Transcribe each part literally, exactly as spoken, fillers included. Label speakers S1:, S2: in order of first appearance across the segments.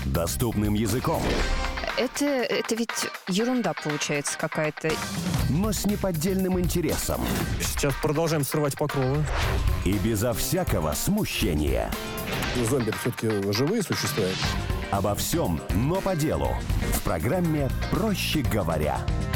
S1: доступным языком.
S2: Это, это ведь ерунда получается какая-то.
S1: Но с неподдельным интересом.
S3: Сейчас продолжаем срывать покровы.
S1: И безо всякого смущения.
S4: Зомби все-таки живые существа.
S1: Обо всем, но по делу. В программе «Проще говоря».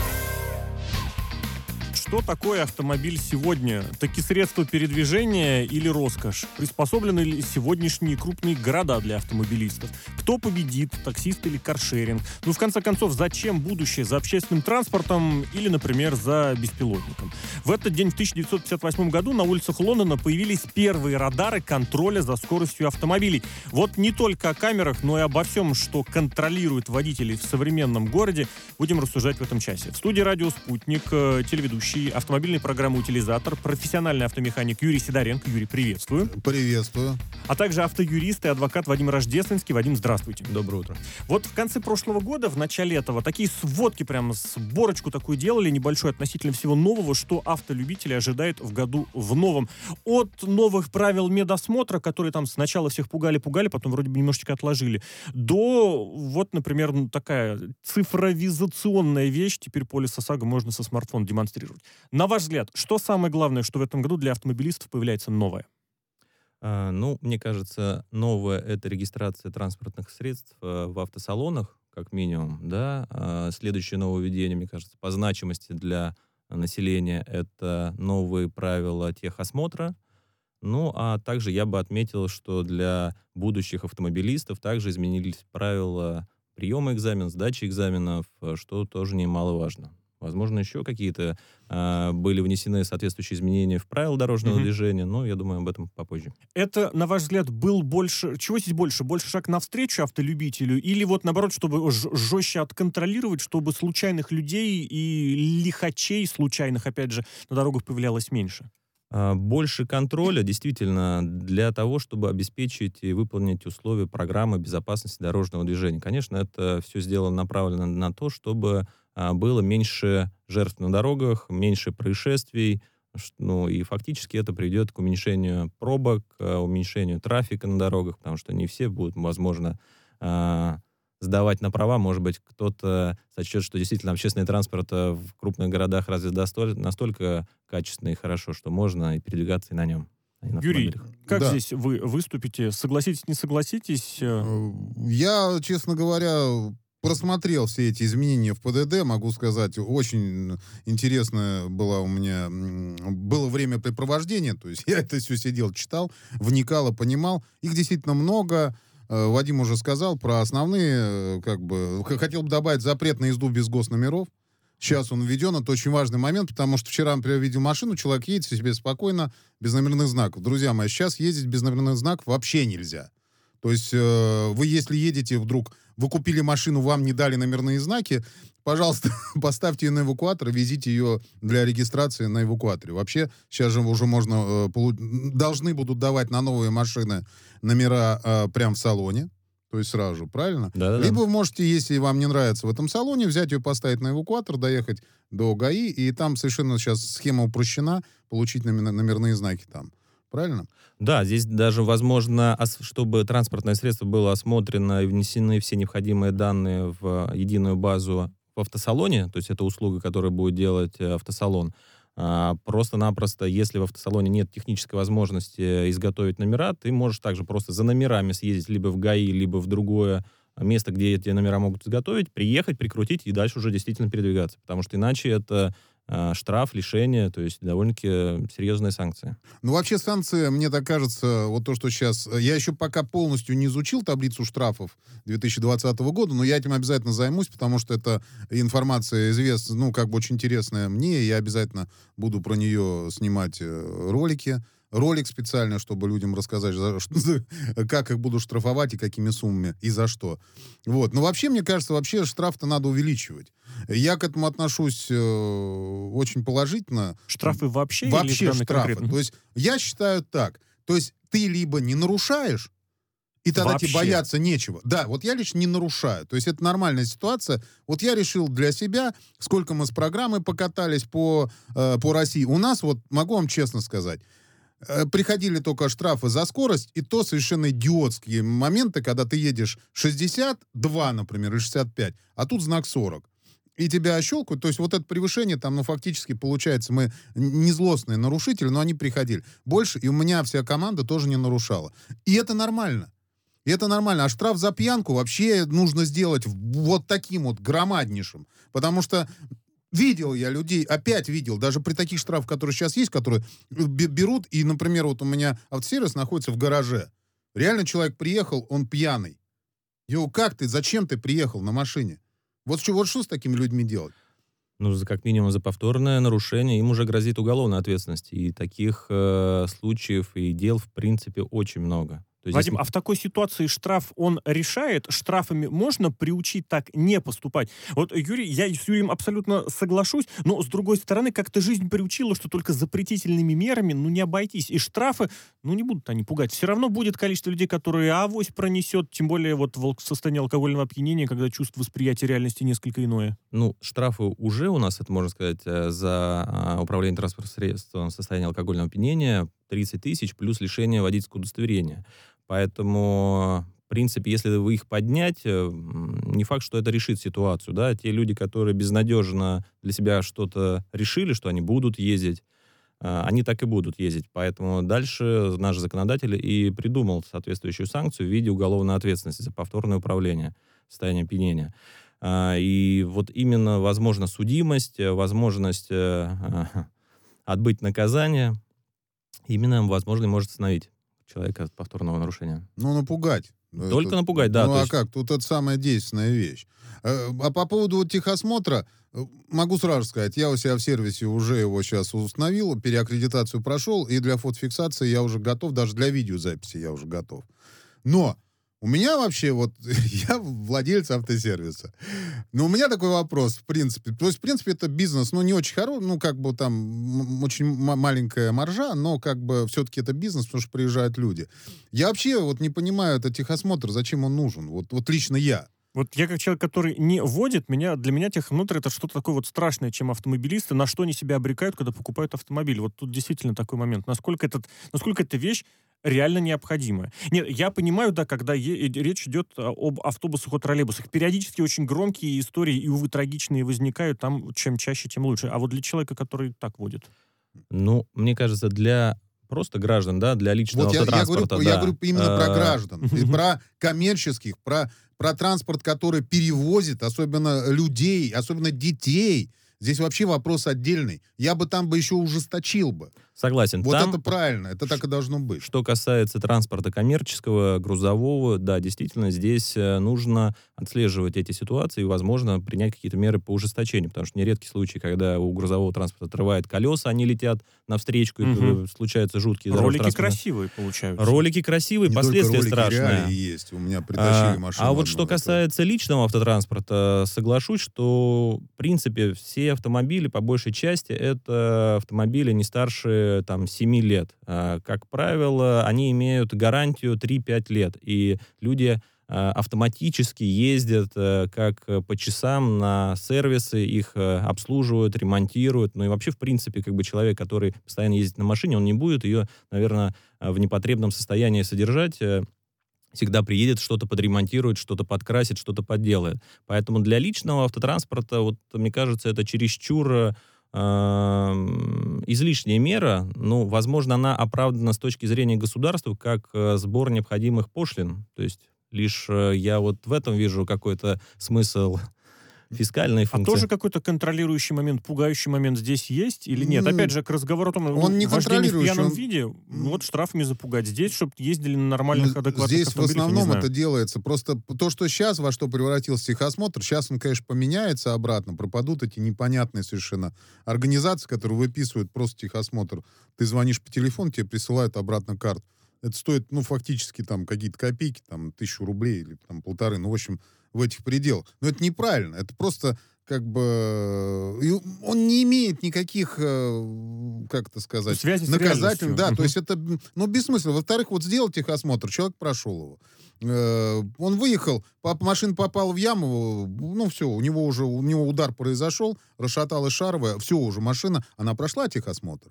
S3: Что такое автомобиль сегодня? Таки средство передвижения или роскошь? Приспособлены ли сегодняшние крупные города для автомобилистов? Кто победит, таксист или каршеринг? Ну, в конце концов, зачем будущее? За общественным транспортом или, например, за беспилотником? В этот день, в тысяча девятьсот пятьдесят восьмом году, на улицах Лондона появились первые радары контроля за скоростью автомобилей. Вот не только о камерах, но и обо всем, что контролирует водителей в современном городе, будем рассуждать в этом часе. В студии «Радио Спутник» телеведущий автомобильной программы «Утилизатор», профессиональный автомеханик Юрий Сидоренко. Юрий, приветствую.
S5: Приветствую.
S3: А также автоюрист и адвокат Вадим Рождественский. Вадим, здравствуйте.
S4: Доброе утро.
S3: Вот в конце прошлого года, в начале этого, такие сводки, прямо сборочку такую делали, небольшой относительно всего нового, что автолюбители ожидают в году в новом. От новых правил медосмотра, которые там сначала всех пугали-пугали, потом вроде бы немножечко отложили, до, вот, например, ну, такая цифровизационная вещь, теперь полис ОСАГО можно со смартфона демонстрировать. На ваш взгляд, что самое главное, что в этом году для автомобилистов появляется новое?
S6: А, ну, мне кажется, новое — это регистрация транспортных средств а, в автосалонах, как минимум, да. А, следующее нововведение, мне кажется, по значимости для населения — это новые правила техосмотра. Ну, а также я бы отметил, что для будущих автомобилистов также изменились правила приема экзамена, сдачи экзаменов, что тоже немаловажно. Возможно, еще какие-то э, были внесены соответствующие изменения в правила дорожного mm-hmm. движения, но я думаю об этом попозже.
S3: Это, на ваш взгляд, был больше... Чего здесь больше? Больше шаг навстречу автолюбителю? Или вот, наоборот, чтобы ж- жестче отконтролировать, чтобы случайных людей и лихачей случайных, опять же, на дорогах появлялось меньше?
S6: Больше контроля, действительно, для того, чтобы обеспечить и выполнить условия программы безопасности дорожного движения. Конечно, это все сделано направлено на то, чтобы было меньше жертв на дорогах, меньше происшествий, ну и фактически это приведет к уменьшению пробок, уменьшению трафика на дорогах, потому что не все будут, возможно, сдавать на права. Может быть, кто-то сочтет, что действительно общественный транспорт в крупных городах развит настолько качественно и хорошо, что можно и передвигаться и на нем. На
S3: Юрий, как
S5: да.
S3: здесь вы выступите? Согласитесь, не согласитесь?
S5: Я, честно говоря, просмотрел все эти изменения в ПДД, могу сказать, очень интересное было у меня, было времяпрепровождение, то есть я это все сидел, читал, вникал и понимал. Их действительно много. Вадим уже сказал про основные, как бы, хотел бы добавить запрет на езду без госномеров. Сейчас он введен, это очень важный момент, потому что вчера, например, видел машину, человек едет себе спокойно, без номерных знаков. Друзья мои, сейчас ездить без номерных знаков вообще нельзя. То есть э, вы, если едете вдруг, вы купили машину, вам не дали номерные знаки, пожалуйста, поставьте ее на эвакуатор и везите ее для регистрации на эвакуаторе. Вообще, сейчас же уже можно, э, полу... должны будут давать на новые машины номера э, прямо в салоне, то есть сразу же, правильно?
S6: Да-да-да.
S5: Либо вы можете, если вам не нравится в этом салоне, взять ее, поставить на эвакуатор, доехать до ГАИ, и там совершенно сейчас схема упрощена, получить номер... номерные знаки там. Правильно?
S6: Да, здесь даже возможно, чтобы транспортное средство было осмотрено и внесены все необходимые данные в единую базу в автосалоне, то есть это услуга, которую будет делать автосалон. Просто-напросто, если в автосалоне нет технической возможности изготовить номера, ты можешь также просто за номерами съездить либо в ГАИ, либо в другое место, где эти номера могут изготовить, приехать, прикрутить и дальше уже действительно передвигаться. Потому что иначе это штраф, лишение, то есть довольно-таки серьезные санкции.
S5: Ну, вообще санкции, мне так кажется, вот то, что сейчас... Я еще пока полностью не изучил таблицу штрафов две тысячи двадцатого года, но я этим обязательно займусь, потому что эта информация известна, ну, как бы очень интересная мне, и я обязательно буду про нее снимать ролики. Ролик специально, чтобы людям рассказать, за, как их будут штрафовать и какими суммами, и за что. Вот. Но вообще, мне кажется, вообще штраф-то надо увеличивать. Я к этому отношусь э, очень положительно.
S3: Штрафы вообще?
S5: Вообще
S3: или
S5: штрафы.
S3: Конкретно?
S5: То есть я считаю так. То есть ты либо не нарушаешь, и тогда
S3: вообще?
S5: тебе бояться нечего. Да, вот я лично не нарушаю. То есть это нормальная ситуация. Вот я решил для себя, сколько мы с программой покатались по, э, по России. У нас, вот могу вам честно сказать, Э, Приходили только штрафы за скорость, и то совершенно идиотские моменты, когда ты едешь шестьдесят два, например, или шестьдесят пять, а тут знак сорок. И тебя щелкают, то есть вот это превышение, там, ну, фактически, получается, мы не злостные нарушители, но они приходили. Больше, и у меня вся команда тоже не нарушала. И это нормально. И это нормально. А штраф за пьянку вообще нужно сделать вот таким вот громаднейшим. Потому что видел я людей, опять видел, даже при таких штрафах, которые сейчас есть, которые берут, и, например, вот у меня автосервис находится в гараже. Реально человек приехал, он пьяный. Йоу, как ты, зачем ты приехал на машине? Вот что, вот что с такими людьми делать?
S6: Ну, за, как минимум за повторное нарушение им уже грозит уголовная ответственность. И таких э, случаев и дел, в принципе, очень много. То есть
S3: Вадим,
S6: здесь...
S3: а в такой ситуации штраф, он решает? Штрафами можно приучить так не поступать? Вот, Юрий, я с Юрием абсолютно соглашусь, но, с другой стороны, как-то жизнь приучила, что только запретительными мерами, ну, не обойтись. И штрафы, ну, не будут они пугать. Все равно будет количество людей, которые авось пронесет, тем более вот в состоянии алкогольного опьянения, когда чувство восприятия реальности несколько иное.
S6: Ну, штрафы уже у нас, это можно сказать, за управление транспортным средством в состоянии алкогольного опьянения тридцать тысяч плюс лишение водительского удостоверения. Поэтому, в принципе, если вы их поднять, не факт, что это решит ситуацию. Да? Те люди, которые безнадежно для себя что-то решили, что они будут ездить, они так и будут ездить. Поэтому дальше наш законодатель и придумал соответствующую санкцию в виде уголовной ответственности за повторное управление в состоянии опьянения. И вот именно, возможно, судимость, возможность отбыть наказание, именно, возможно, может остановить человека от повторного нарушения.
S5: Ну, напугать.
S6: Только
S5: это,
S6: напугать, да.
S5: Ну, а
S6: есть...
S5: как? Тут это самая действенная вещь. А по поводу вот техосмотра, могу сразу сказать, я у себя в сервисе уже его сейчас установил, переаккредитацию прошел, и для фотофиксации я уже готов, даже для видеозаписи я уже готов. Но у меня вообще вот, я владелец автосервиса, но у меня такой вопрос, в принципе. То есть, в принципе, это бизнес, ну, не очень хороший, ну, как бы там очень м- маленькая маржа, но как бы все-таки это бизнес, потому что приезжают люди. Я вообще вот не понимаю, это техосмотр, зачем он нужен? Вот, вот лично я.
S3: Вот я как человек, который не водит, меня, для меня техосмотр это что-то такое вот страшное, чем автомобилисты, на что они себя обрекают, когда покупают автомобиль. Вот тут действительно такой момент. Насколько, этот, насколько эта вещь реально необходимая. Нет, я понимаю, да, когда е- речь идет об автобусах и троллейбусах. Периодически очень громкие истории и, увы, трагичные возникают. Там чем чаще, тем лучше. А вот для человека, который так водит?
S6: Ну, мне кажется, для просто граждан, да, для личного
S5: вот
S6: автотранспорта.
S5: Я, я, говорю,
S6: да.
S5: я говорю именно про
S6: А,
S5: граждан, и про коммерческих, про, про транспорт, который перевозит, особенно людей, особенно детей. Здесь вообще вопрос отдельный. Я бы там бы еще ужесточил бы.
S6: Согласен.
S5: Вот
S6: Там,
S5: это правильно, это так и должно быть.
S6: что касается транспорта коммерческого, грузового, да, действительно, здесь э, нужно отслеживать эти ситуации и, возможно, принять какие-то меры по ужесточению, потому что нередки случаи, когда у грузового транспорта отрывает колеса, они летят навстречу,
S3: Мгм.
S6: и случаются жуткие
S3: Ролики
S6: дорожно-транспортные-
S3: красивые получаются.
S6: Ролики красивые,
S5: Не
S6: последствия
S5: только ролики,
S6: страшные.
S5: реалии есть. У меня притащили
S6: А,
S5: машину.
S6: а вот
S5: одну,
S6: что
S5: это-
S6: касается личного автотранспорта, соглашусь, что, в принципе, все автомобили, по большей части, это автомобили не старше там, семи лет. А, как правило, они имеют гарантию три-пять лет. И люди а, автоматически ездят а, как по часам на сервисы, их а, обслуживают, ремонтируют. Ну и вообще, в принципе, как бы человек, который постоянно ездит на машине, он не будет ее, наверное, в непотребном состоянии содержать. Всегда приедет, что-то подремонтирует, что-то подкрасит, что-то подделает. Поэтому для личного автотранспорта, вот, мне кажется, это чересчур э, излишняя мера. Ну, возможно, она оправдана с точки зрения государства как э, сбор необходимых пошлин. То есть лишь э, я вот в этом вижу какой-то смысл фискальной
S3: А
S6: функции.
S3: тоже какой-то контролирующий момент, пугающий момент здесь есть или нет?
S5: Ну,
S3: Опять же, к разговору о том,
S5: он не
S3: вождение в
S5: контролирующий,
S3: пьяном
S5: он-
S3: виде, ну, вот штрафами запугать. Здесь, чтобы ездили на нормальных,
S5: Ну,
S3: адекватных
S5: здесь в
S3: автомобилях, я не
S5: основном
S3: знаю.
S5: это делается. Просто то, что сейчас, во что превратился техосмотр, сейчас он, конечно, поменяется обратно, пропадут эти непонятные совершенно организации, которые выписывают просто техосмотр. Ты звонишь по телефону, тебе присылают обратно карту. Это стоит, ну, фактически там какие-то копейки, там, тысячу рублей или там полторы, ну, в общем, в этих пределах. Но это неправильно. Это просто как бы... и он не имеет никаких, э, как это сказать,
S3: Связи с
S5: наказательных.
S3: реальностью.
S5: Да,
S3: Мгм.
S5: то есть это, ну, бессмысленно. Во-вторых, вот сделал техосмотр, человек прошел его. Э, он выехал, пап- машина попала в яму, ну, все, у него уже, у него удар произошел, расшаталась шаровая, все, уже машина, она прошла техосмотр.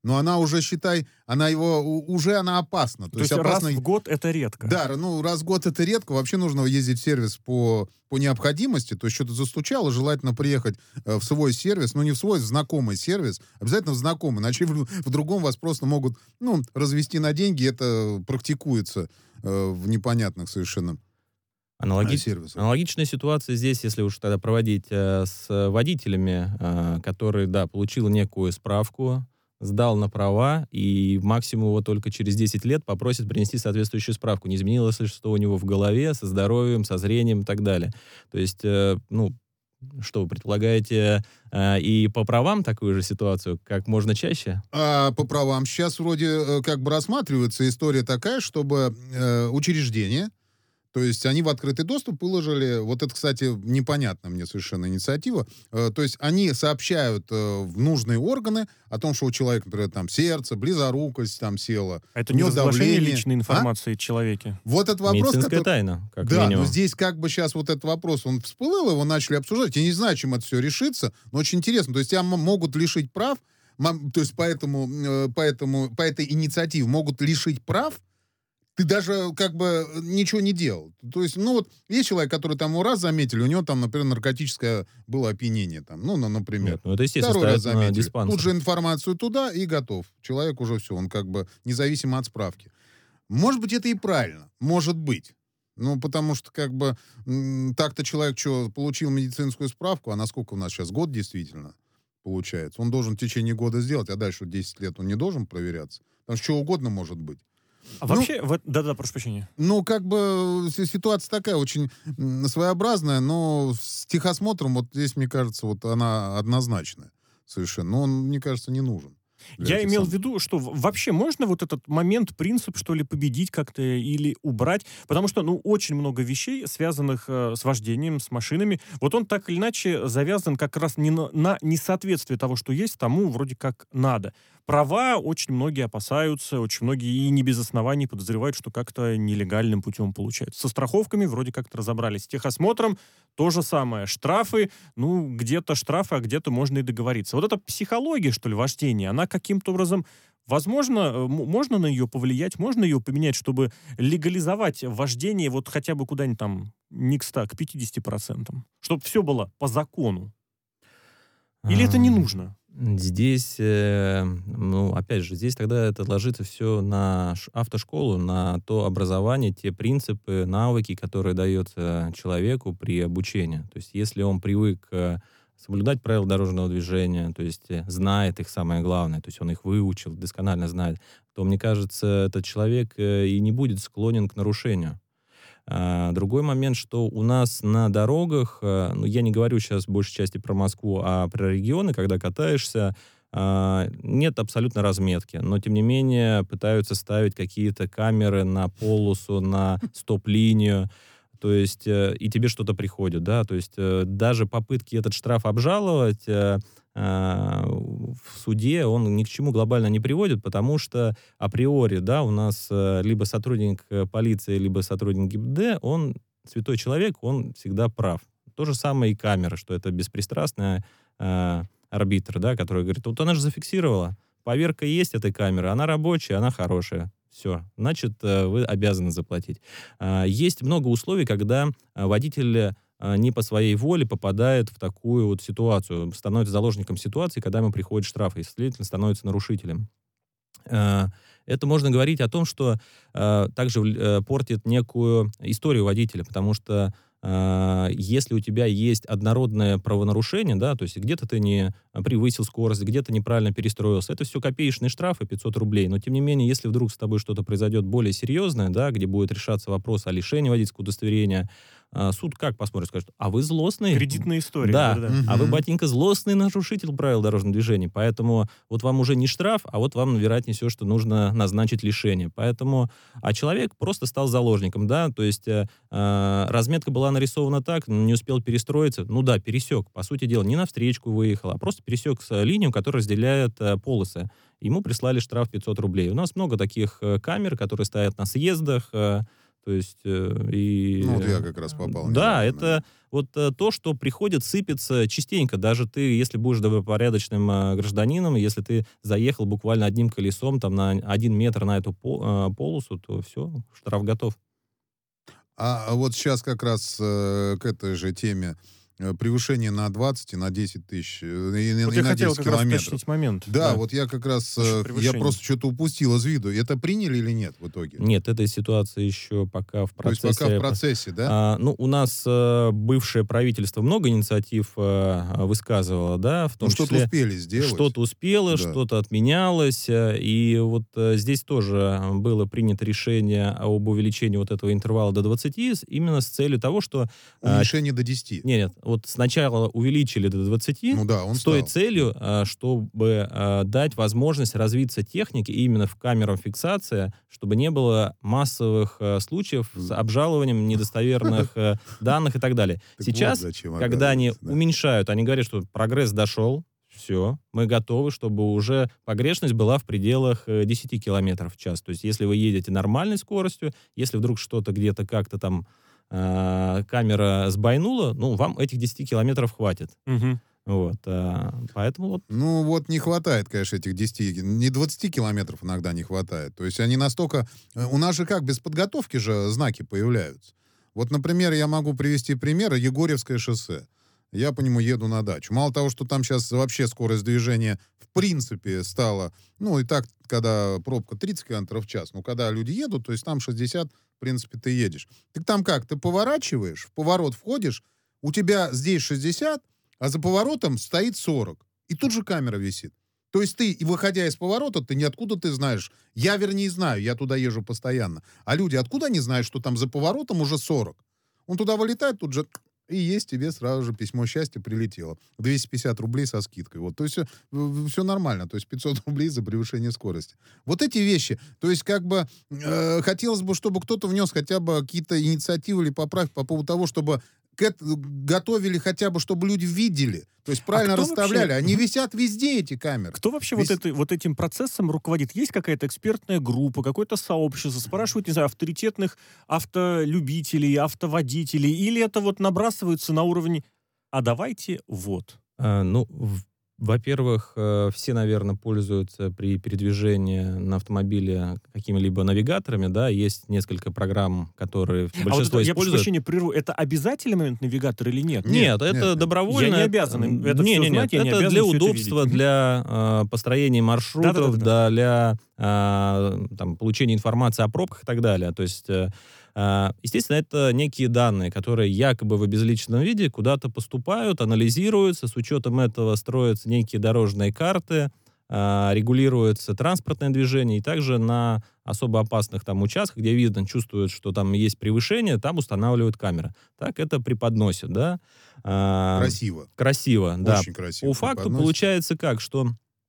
S5: но она уже, считай, она его, уже она опасна.
S3: То, То есть, есть опасна... раз в год это редко.
S5: Да, ну раз в год это редко. Вообще нужно ездить в сервис по, по необходимости. То есть что-то застучало, желательно приехать э, в свой сервис, ну не в свой, в знакомый сервис, обязательно в знакомый, иначе в, в другом вас просто могут, ну, развести на деньги. Это практикуется э, в непонятных совершенно
S6: Аналоги...
S5: сервисах.
S6: Аналогичная ситуация здесь, если уж тогда проводить э, с водителями, э, которые, да, получил некую справку, сдал на права, и максимум его только через десять лет попросят принести соответствующую справку. Не изменилось ли что у него в голове, со здоровьем, со зрением и так далее. То есть, э, ну, что вы предполагаете, э, и по правам такую же ситуацию, как можно чаще?
S5: А по правам сейчас вроде э, как бы рассматривается история такая, чтобы э, учреждения, то есть они в открытый доступ выложили, вот это, кстати, непонятная мне совершенно инициатива, э, то есть они сообщают э, в нужные органы о том, что у человека, например, там сердце, близорукость там села.
S3: А это не разглашение личной информации а? человеке?
S5: Вот этот вопрос...
S6: Медицинская
S5: который...
S6: тайна, как
S5: Да,
S6: минимум.
S5: но здесь как бы сейчас вот этот вопрос, он всплыл, его начали обсуждать. Я не знаю, чем это все решится, но очень интересно. То есть тебя могут лишить прав, то есть поэтому, поэтому, по этой инициативе могут лишить прав, ты даже как бы ничего не делал. То есть, ну вот, есть человек, который там его раз заметили, у него там, например, наркотическое было опьянение, там, ну, например.
S6: Нет, ну это, естественно,
S5: Второй раз
S6: ставят на
S5: заметили.
S6: диспансер.
S5: Тут же информацию туда и готов. Человек уже все, он как бы независимо от справки. Может быть, это и правильно. Может быть. Ну, потому что, как бы, м- так-то человек, что, получил медицинскую справку, а насколько у нас сейчас, год действительно получается, он должен в течение года сделать, а дальше десять лет он не должен проверяться. Потому что что угодно может быть.
S3: А
S5: ну,
S3: вообще, в... да-да, прошу прощения.
S5: Ну, как бы ситуация такая очень своеобразная, но с техосмотром, вот здесь, мне кажется, вот она однозначная совершенно. Но он, мне кажется, не нужен.
S3: Я имел в виду, что вообще можно вот этот момент, принцип, что ли, победить как-то или убрать? Потому что, ну, очень много вещей, связанных э, с вождением, с машинами, вот он так или иначе завязан как раз не на, на несоответствие того, что есть, тому вроде как надо. Права очень многие опасаются, очень многие и не без оснований подозревают, что как-то нелегальным путем получается. Со страховками вроде как-то разобрались. С техосмотром то же самое. Штрафы, ну, где-то штрафы, а где-то можно и договориться. Вот эта психология, что ли, вождения, она каким-то образом, возможно, можно на нее повлиять, можно ее поменять, чтобы легализовать вождение вот хотя бы куда-нибудь там не к ста, к пятидесяти процентам. Чтобы все было по закону. Или это не нужно?
S6: Здесь, э, ну, опять же, здесь тогда это ложится все на автошколу, на то образование, те принципы, навыки, которые дается человеку при обучении. То есть если он привык э, соблюдать правила дорожного движения, то есть э, знает их, самое главное, то есть он их выучил, досконально знает, то, мне кажется, этот человек э, и не будет склонен к нарушению. А, другой момент, что у нас на дорогах, ну, я не говорю сейчас в большей части про Москву, а про регионы, когда катаешься, а, нет абсолютно разметки, но, тем не менее, пытаются ставить какие-то камеры на полосу, на стоп-линию, то есть, и тебе что-то приходит, да, то есть даже попытки этот штраф обжаловать в суде, он ни к чему глобально не приводит, потому что априори, да, у нас либо сотрудник полиции, либо сотрудник ГИБДД, он святой человек, он всегда прав. То же самое и камера, что это беспристрастный э, арбитр, да, который говорит, вот она же зафиксировала, поверка есть этой камеры, она рабочая, она хорошая. Все, значит, вы обязаны заплатить. Есть много условий, когда водитель не по своей воле попадает в такую вот ситуацию, становится заложником ситуации, когда ему приходит штраф, и, следовательно, становится нарушителем. Это можно говорить о том, что также портит некую историю водителя, потому что если у тебя есть однородное правонарушение, да, то есть где-то ты не превысил скорость, где-то неправильно перестроился, это все копеечные штрафы, пятьсот рублей, но тем не менее, если вдруг с тобой что-то произойдет более серьезное, да, где будет решаться вопрос о лишении водительского удостоверения, суд как посмотрит, скажет, а вы злостный?
S3: Кредитная история.
S6: Да,
S3: да, да.
S6: а вы, батенька, злостный нарушитель правил дорожного движения, поэтому вот вам уже не штраф, а вот вам, вероятнее всего, что нужно назначить лишение. Поэтому, а человек просто стал заложником, да, то есть э, разметка была нарисована так, не успел перестроиться, ну да, пересек, по сути дела, не навстречку выехал, а просто пересек линию, которая разделяет э, полосы. Ему прислали штраф пятьсот рублей. У нас много таких э, камер, которые стоят на съездах, э, То есть э, и...
S5: Ну, вот я как раз попал.
S6: Да,
S5: недавно.
S6: это вот э, то, что приходит, сыпется частенько. Даже ты, если будешь добропорядочным э, гражданином, если ты заехал буквально одним колесом там на один метр на эту по- э, полосу, то все, штраф готов.
S5: А, а вот сейчас как раз э, к этой же теме э, превышение на двадцать и на десять тысяч, э, и,
S3: Вот
S5: и
S3: я
S5: на
S3: хотел
S5: десять
S3: как раз
S5: километров.
S3: уточнить момент.
S5: Да, вот я как раз,
S3: Насчет
S5: э, я
S3: превышения.
S5: просто что-то упустил из виду. Это приняли или нет в итоге?
S6: Нет, этой ситуации еще пока в
S5: То есть
S6: процессе.
S5: пока в процессе, да?
S6: А, ну, у нас э, бывшее правительство много инициатив э, высказывало, да, в том
S5: Ну, что-то
S6: числе
S5: успели сделать.
S6: что-то успело,
S5: Да.
S6: что-то отменялось, э, и вот э, здесь тоже было принято решение об увеличении вот этого интервала до двадцати с- именно с целью того, что... э,
S5: Уменьшение до десяти.
S6: Нет, нет, вот сначала увеличили до двадцати,
S5: Ну да, он
S6: с той
S5: стал.
S6: целью, э, чтобы э, дать возможность развиться технике именно в камерам фиксации, чтобы не было массовых э, случаев с обжалованием недостоверных э, данных и так далее.
S5: Так
S6: Сейчас,
S5: вот зачем,
S6: когда они
S5: оказывается, да.
S6: уменьшают, они говорят, что прогресс дошел, все, мы готовы, чтобы уже погрешность была в пределах э, десяти километров в час. То есть если вы едете нормальной скоростью, если вдруг что-то где-то как-то там э, камера сбойнула, ну, вам этих десяти километров хватит.
S3: Мгм.
S6: Вот, а, поэтому вот
S5: Ну, вот не хватает, конечно, этих десяти, не двадцати километров иногда не хватает. То есть они настолько... э, У нас же как, без подготовки же знаки появляются. Вот, например, я могу привести пример Егорьевское шоссе. Я по нему еду на дачу. Мало того, что там сейчас вообще скорость движения в принципе стала... Ну, и так, когда пробка тридцать километров в час, ну, когда люди едут, то есть там шестьдесят, в принципе, ты едешь. Так там как? Ты поворачиваешь, в поворот входишь, у тебя здесь шестьдесят, а за поворотом стоит сорок. И тут же камера висит. То есть ты, и выходя из поворота, ты ниоткуда ты знаешь. Я, вернее, знаю, я туда езжу постоянно. А люди, откуда они знают, что там за поворотом уже сорок? Он туда вылетает, тут же и есть тебе сразу же письмо счастья прилетело. двести пятьдесят рублей со скидкой. Вот. То есть все, все нормально. То есть пятьсот рублей за превышение скорости. Вот эти вещи. То есть как бы э, хотелось бы, чтобы кто-то внес хотя бы какие-то инициативы или поправки по поводу того, чтобы к эт- готовили хотя бы, чтобы люди видели. То есть правильно
S3: кто
S5: расставляли.
S3: вообще-
S5: Они висят везде, эти камеры.
S3: Кто вообще
S5: Весь-
S3: вот, этой, вот этим процессом руководит? Есть какая-то экспертная группа, какое-то сообщество? Спрашивают, не знаю, авторитетных автолюбителей, автоводителей? Или это вот набрасываются на уровне «а давайте вот».
S6: А, ну, в- во-первых, э, все, наверное, пользуются при передвижении на автомобиле какими-либо навигаторами, да, есть несколько программ, которые
S3: А вот
S6: большинство
S3: это, я прошу
S6: использует.
S3: прощения, прерву. Это обязательный момент навигатор или нет?
S6: Нет,
S5: Нет,
S6: это
S5: нет, нет.
S6: добровольно.
S3: Я не обязан им это
S6: не,
S3: всё
S6: не, нет,
S3: знать, я не
S6: это
S3: обязан
S6: для
S3: всё это
S6: удобства,
S3: видеть.
S6: для э, построения маршрутов,
S3: Да-да-да-да.
S6: для э, там, получения информации о пробках и так далее. То есть, э, э, естественно, это некие данные, которые якобы в обезличенном виде куда-то поступают, анализируются, с учетом этого строятся некие дорожные карты, э, регулируется транспортное движение, и также на особо опасных там участках, где видно, чувствуют, что там есть превышение, там устанавливают камеры. Так это преподносят, да. А,
S5: Красиво.
S6: Красиво, да.
S5: Очень красиво.
S6: По факту
S5: преподносят.
S6: получается как, что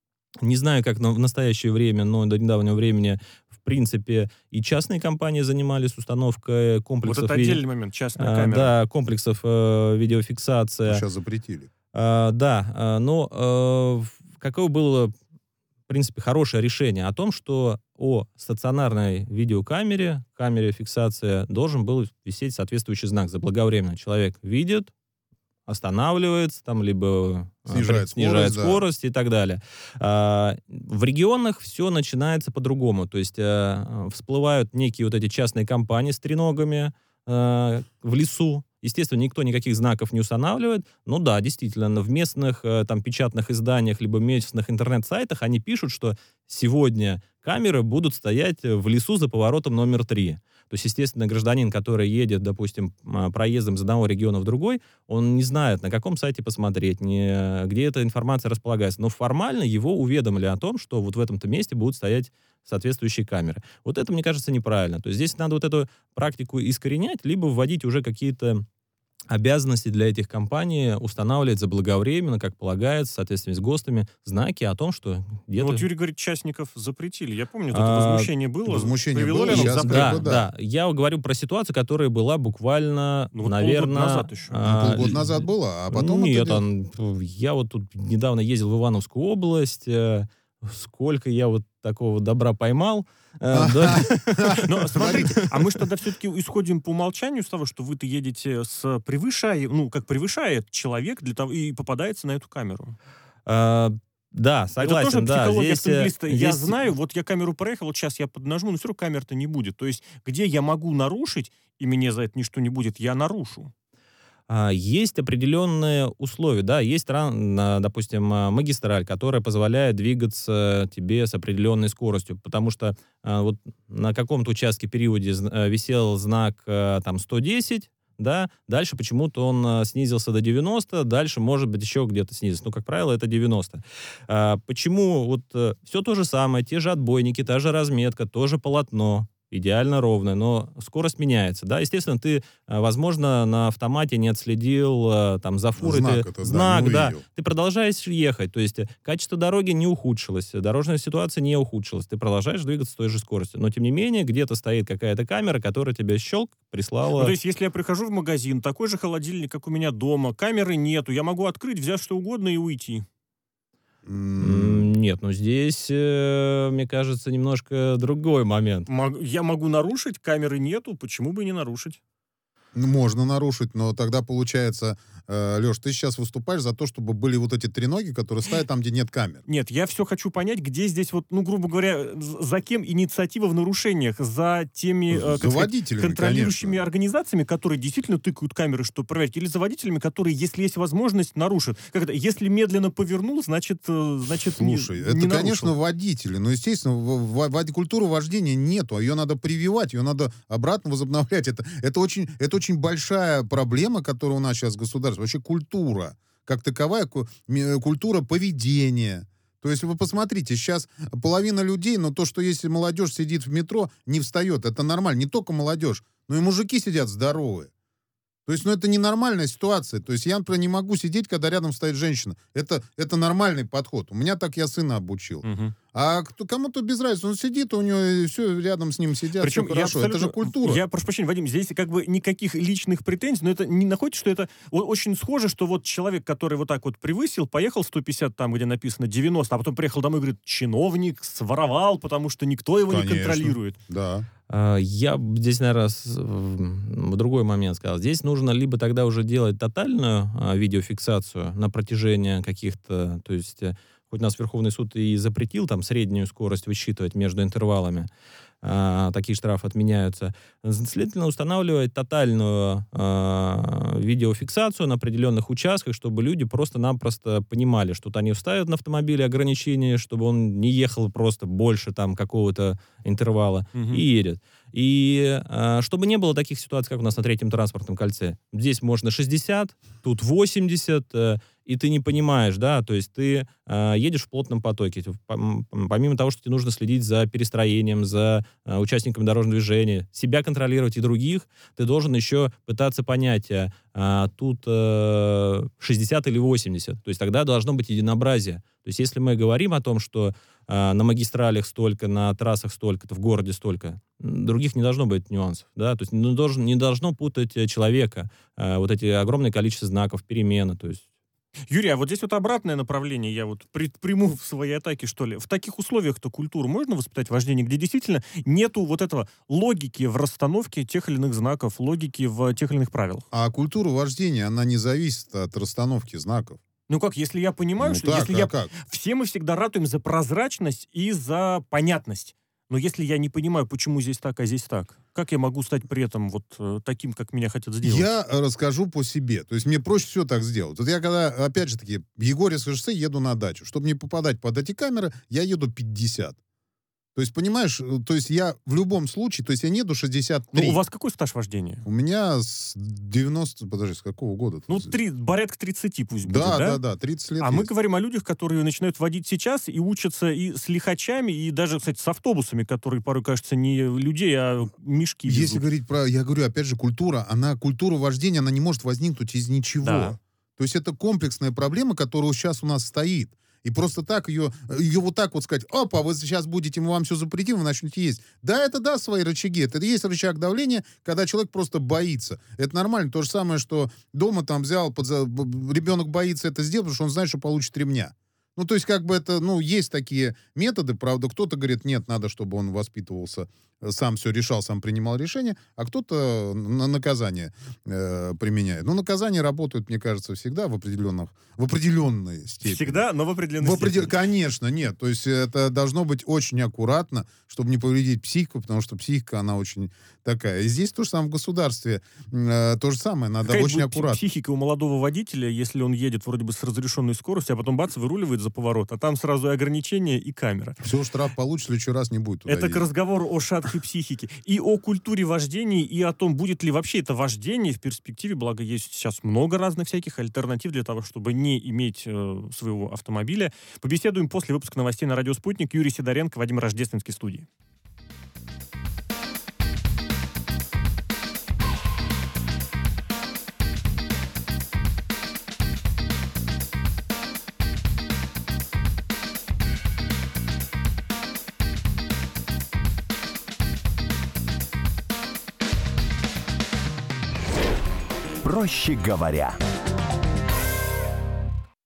S6: не знаю, как на- в настоящее время, но до недавнего времени, в принципе, и частные компании занимались установкой
S3: Вот
S6: комплексов,
S3: это
S6: ви-
S3: отдельный момент, частная
S6: а,
S3: камера.
S6: да, комплексов э, видеофиксации.
S5: Сейчас запретили.
S6: А, да, а, но э, в- какое было, в принципе, хорошее решение о том, что о стационарной видеокамере, камере фиксации, должен был висеть соответствующий знак заблаговременно. Человек видит, останавливается, там, либо а,
S5: Снижает
S6: снижает
S5: скорость, да.
S6: скорость и так далее. А, в регионах все начинается по-другому. То есть а, всплывают некие вот эти частные компании с треногами а, в лесу. Естественно, никто никаких знаков не устанавливает. Ну да, действительно, в местных э, там печатных изданиях либо местных интернет-сайтах они пишут, что сегодня камеры будут стоять в лесу за поворотом номер три. То есть, естественно, гражданин, который едет, допустим, а, проездом из одного региона в другой, он не знает, на каком сайте посмотреть, не, где эта информация располагается. Но формально его уведомили о том, что вот в этом-то месте будут стоять соответствующие камеры. Вот это, мне кажется, неправильно. То есть здесь надо вот эту практику искоренять, либо вводить уже какие-то обязанности для этих компаний, устанавливать заблаговременно, как полагается, в соответствии с ГОСТами, знаки о том, что
S3: Ну,
S6: где-то...
S3: вот Юрий говорит, частников запретили. Я помню, вот
S6: А,
S3: это возмущение было.
S5: возмущение
S3: Привело
S5: было,
S3: ли оно к
S5: сейчас
S3: запрету?
S6: Да,
S5: как бы
S6: да,
S5: да.
S6: Я говорю про ситуацию, которая была буквально,
S3: Ну, вот
S6: наверное...
S3: полгода назад еще.
S5: Ну,
S6: а,
S5: полгода назад было, а потом...
S6: Нет,
S5: это дело-
S6: он- я вот тут недавно ездил в Ивановскую область, э, сколько я вот такого добра поймал. Э, да.
S3: Но смотрите, а мы же тогда все-таки исходим по умолчанию с того, что вы-то едете с превышая, ну, как превышает человек для того и попадается на эту камеру.
S6: А, Да, согласен,
S3: Это тоже
S6: да.
S3: психология
S6: Здесь, э,
S3: автомобилиста. Я
S6: здесь-
S3: знаю, вот я камеру проехал, вот сейчас я поднажму, но все равно камер-то не будет. То есть, где я могу нарушить, и мне за это ничто не будет, я нарушу.
S6: А, Есть определенные условия, да, есть, ран- а, допустим, а, магистраль, которая позволяет двигаться тебе с определенной скоростью, потому что а, вот на каком-то участке периоде зн- а, висел знак а, там сто десять, да, дальше почему-то он а, снизился до девяноста, дальше, может быть, еще где-то снизится, но, как правило, это девяносто. А, Почему вот все то же самое, те же отбойники, та же разметка, тоже полотно, идеально ровное, но скорость меняется, да, естественно, ты, а, возможно, на автомате не отследил а, там за фурой,
S5: Знак
S6: ты-
S5: этот, да,
S6: знак,
S5: не
S6: да,
S5: увидел.
S6: ты продолжаешь ехать, то есть э, качество дороги не ухудшилось, дорожная ситуация не ухудшилась, ты продолжаешь двигаться с той же скоростью, но, тем не менее, где-то стоит какая-то камера, которая тебя щелк прислала.
S3: Ну, то есть, если я прихожу в магазин, такой же холодильник, как у меня дома, камеры нету, я могу открыть, взять что угодно и уйти.
S5: М,
S6: М, Нет, ну здесь, э, мне кажется, немножко другой момент.
S3: Мог- Я могу нарушить, камеры нету, почему бы и не нарушить?
S5: Ну, можно нарушить, но тогда получается, э, Леш, ты сейчас выступаешь за то, чтобы были вот эти треноги, которые стоят там, где нет камер.
S3: Нет, я все хочу понять, где здесь вот, ну, грубо говоря, з- за кем инициатива в нарушениях? За теми э, как
S5: За
S3: сказать,
S5: водителями,
S3: контролирующими
S5: конечно.
S3: организациями, которые действительно тыкают камеры, чтобы проверить, или за водителями, которые, если есть возможность, нарушат? Как это? Если медленно повернул, значит, э, значит не-
S5: Слушай,
S3: не,
S5: это,
S3: нарушил.
S5: конечно, водители. Но, естественно, в, в, в- культуры вождения нету. Ее надо прививать, ее надо обратно возобновлять. Это, это, очень, это очень большая проблема, которая у нас сейчас в государстве. Вообще культура. Как таковая ку- ми- культура поведения. То есть вы посмотрите, сейчас половина людей, но то, что если молодежь сидит в метро, не встает. Это нормально. Не только молодежь, но и мужики сидят здоровые. То есть, ну, это ненормальная ситуация. То есть я, например, не могу сидеть, когда рядом стоит женщина. Это, это нормальный подход. У меня так я сына обучил.
S3: Мгм.
S5: А кто, кому-то без разницы. Он сидит, у него все рядом с ним сидят,
S3: Причем
S5: всё хорошо.
S3: я
S5: Это же
S3: абсолютно-
S5: культура.
S3: Я прошу прощения, Вадим, здесь как бы никаких личных претензий, но это не находите, что это о- очень схоже, что вот человек, который вот так вот превысил, поехал сто пятьдесят там, где написано девяносто, а потом приехал домой и говорит, чиновник своровал, потому что никто его не
S5: Конечно.
S3: контролирует.
S5: Да.
S6: А, Я б здесь, наверное, с- в в другой момент сказал. Здесь нужно либо тогда уже делать тотальную а, видеофиксацию на протяжении каких-то, то есть, э, хоть у нас Верховный суд и запретил там среднюю скорость высчитывать между интервалами, а, такие штрафы отменяются, следовательно, устанавливать тотальную а, видеофиксацию на определенных участках, чтобы люди просто-напросто понимали, что вот они вставят на автомобиле ограничения, чтобы он не ехал просто больше там какого-то интервала,
S3: Мгм.
S6: и едет. И а, чтобы не было таких ситуаций, как у нас на третьем транспортном кольце. Здесь можно шестьдесят, тут восемьдесят, э, и ты не понимаешь, да, то есть ты а, едешь в плотном потоке. Пом- Помимо того, что тебе нужно следить за перестроением, за а, участниками дорожного движения, себя контролировать и других, ты должен еще пытаться понять, а, а, тут э, шестьдесят или восемьдесят. То есть тогда должно быть единообразие. То есть если мы говорим о том, что а, на магистралях столько, на трассах столько, в городе столько, м, других не должно быть нюансов, да, то есть не, должен, не должно путать э, человека, а, вот эти огромное количество знаков, перемены, то есть.
S3: Юрий, а вот здесь вот обратное направление я вот предприму в своей атаке, что ли. В таких условиях-то культуру можно воспитать вождение, где действительно нету вот этого логики в расстановке тех или иных знаков, логики в тех или иных правилах?
S5: А культура вождения, она не зависит от расстановки знаков.
S3: Ну как, если я понимаю,
S5: Ну
S3: что
S5: так,
S3: если
S5: а
S3: я...
S5: как?
S3: Все мы всегда ратуем за прозрачность и за понятность. Но если я не понимаю, почему здесь так, а здесь так, как я могу стать при этом вот э, таким, как меня хотят сделать?
S5: Я расскажу по себе. То есть мне проще все так сделать. Вот я когда, опять же таки, в Егорьевское шоссе еду на дачу. Чтобы не попадать под эти камеры, я еду пятьдесят. То есть, понимаешь, э, то есть я в любом случае, то есть я не еду шестьдесят три.
S3: Ну, у вас какой стаж вождения?
S5: У меня с девяносто, подожди, с какого года?
S3: Ну, три, порядка тридцати пусть
S5: да,
S3: будет, да?
S5: да, да, тридцать лет
S3: А мы
S5: есть.
S3: говорим о людях, которые начинают водить сейчас и учатся и с лихачами, и даже, кстати, с автобусами, которые порой, кажется, не людей, а мешки везут.
S5: Если говорить про, я говорю, опять же, культура, она, культура вождения, она не может возникнуть из ничего.
S3: Да.
S5: То есть это комплексная проблема, которая сейчас у нас стоит. И просто так ее, ее вот так вот сказать, опа, вы сейчас будете, мы вам все запретим, вы начнете есть. Да, это да, свои рычаги. Это и есть рычаг давления, когда человек просто боится. Это нормально. То же самое, что дома там взял, под, ребенок боится это сделать, потому что он знает, что получит ремня. Ну, то есть, как бы это, ну, есть такие методы, правда, кто-то говорит, нет, надо, чтобы он воспитывался, сам все решал, сам принимал решения, а кто-то на наказание э, применяет. Ну, наказания работают, мне кажется, всегда в определенных, в определенной степени.
S3: Всегда, но в определенной
S5: в определ...
S3: степени.
S5: Конечно, нет. То есть это должно быть очень аккуратно, чтобы не повредить психику, потому что психика, она очень такая. И здесь то же самое в государстве. Э, то же самое, надо
S3: Какая
S5: очень
S3: будет
S5: аккуратно.
S3: психика у молодого водителя, если он едет вроде бы с разрешенной скоростью, а потом бац, выруливает за поворот, а там сразу и ограничения, и камера.
S5: Все, штраф получит, в следующий раз не будет туда
S3: Это к
S5: ездить.
S3: разговору о шаткой психике. И о культуре вождения, и о том, будет ли вообще это вождение в перспективе, благо есть сейчас много разных всяких альтернатив для того, чтобы не иметь э, своего автомобиля. Побеседуем после выпуска новостей на радио «Спутник». Юрий Сидоренко, Вадим Рождественский, студии.
S1: Проще говоря.